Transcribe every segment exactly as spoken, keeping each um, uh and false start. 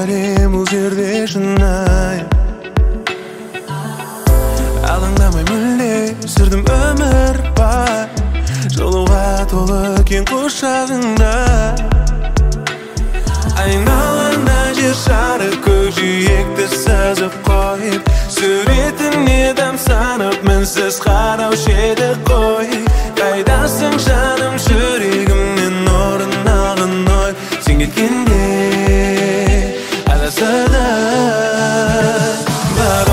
бәлем бұл жерде шынайы. Алаңдамай мүлде сүрдім өмір бай, жылуға толы кең құшағыңда. Айналаңда жер шары көкжиекті сызып қойып, суретіне тамсанып мінсіз қараушы еді қой. Қайдасың жаным, жүрегімнен орын алған ой, сен кеткенде адасады бар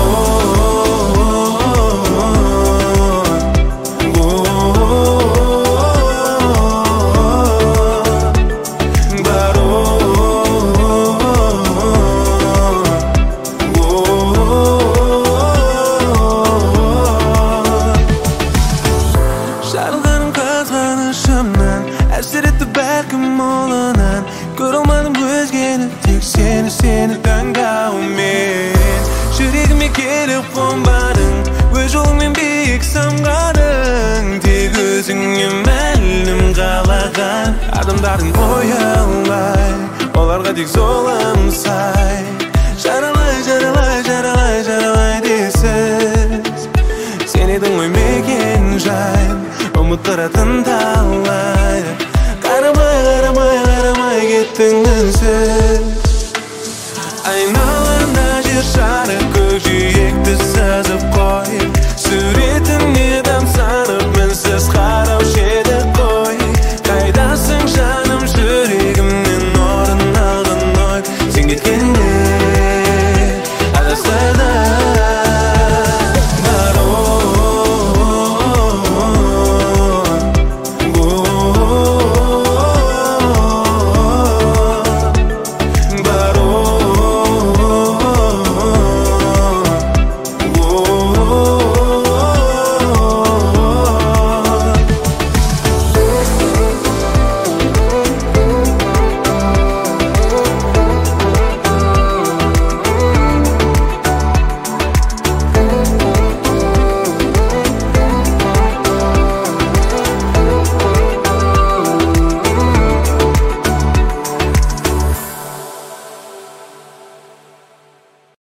жарылғаным қызғанышымнан, әсер етті бәлкім молынан. Көре алмадым өзгені, тек сені, сені таңдаумен. Жүрегіме келіп қонбадың, өз жолыңмен биік самғадың. Тек өзіңе мәлім қалаған адамдардың ойы алай, оларға тек золым сай. Жаралай, жаралай, жаралай, жаралай десіз, сен едің ғой мекен жайым, ұмыттыратын талай. Қарамай, қарамай, қарамай кеттің үнсіз. Айналаңда жер шары көкжиекті сызып қойып, суретіне тамсанып мінсіз қараушы еді қой. Қайдасың жаным, жүрегімнен орын алған ой, сен кеткенде